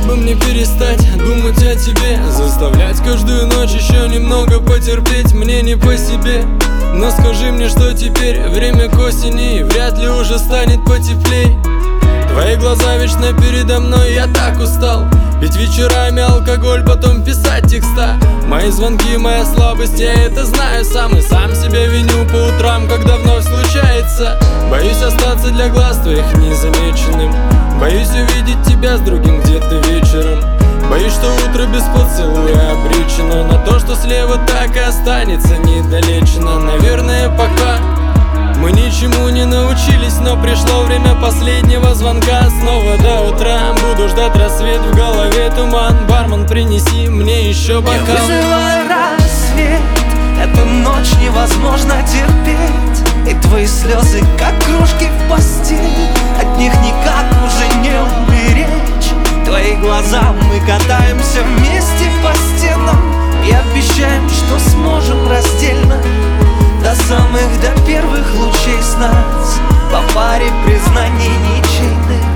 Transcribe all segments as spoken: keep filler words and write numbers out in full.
бы мне перестать думать о тебе, заставлять каждую ночь еще немного потерпеть. Мне не по себе, но скажи мне, что теперь время к осени, и вряд ли уже станет потеплей. Твои глаза вечно передо мной, я так устал пить вечерами алкоголь, потом писать текста. Мои звонки, моя слабость, я это знаю сам, и сам себя виню по утрам, когда вновь случается. Боюсь остаться для глаз твоих незамеченным, боюсь увидеть тебя с другим где-то вечером. Боюсь, что утро без поцелуя обречено на то, что слева так и останется недолечено. Наверное, пока мы ничему не научились, но пришло время последнего звонка. Снова до утра буду ждать рассвет, в голове туман. Бармен, принеси мне еще бокал. Не вызывай рассвет, эту ночь невозможно терпеть. И твои слезы, как кружки в постели, от них никак уже не уберечь. Твои глаза, мы катаемся вместе по стенам и обещаем, что сможем раздельно до самых, до первых лучей с нас, по паре признаний ничейных.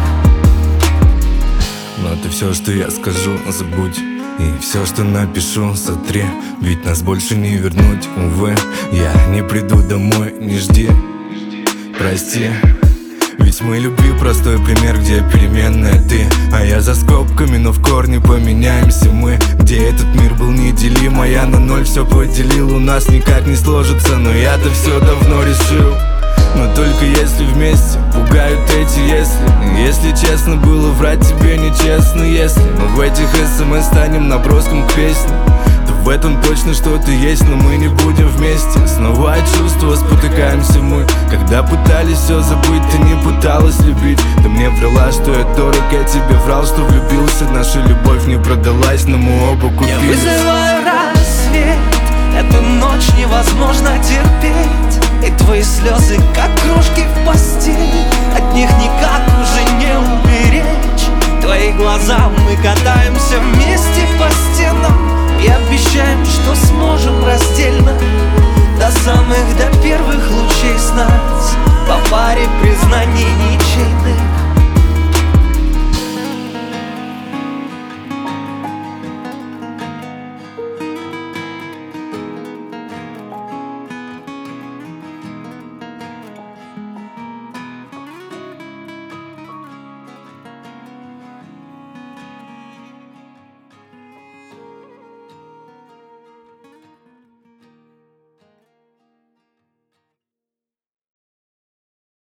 Но ты все, что я скажу, забудь, и все, что напишу, сотри, ведь нас больше не вернуть, увы. Я не приду домой, не жди, прости. Ведь мы любви простой пример, где переменная ты, а я за скобками, но в корне поменяемся мы. Где этот мир был неделим, а я на ноль все поделил. У нас никак не сложится, но я-то все давно решил. Но только если вместе пугают эти если. Если честно, было врать тебе нечестно. Если мы в этих смс станем наброском к песне, то в этом точно что-то есть, но мы не будем вместе. Снова от чувства спотыкаемся мы. Когда пытались все забыть, ты не пыталась любить. Ты мне врала, что я дорог, я тебе врал, что влюбился. Наша любовь не продалась, но мы оба купили.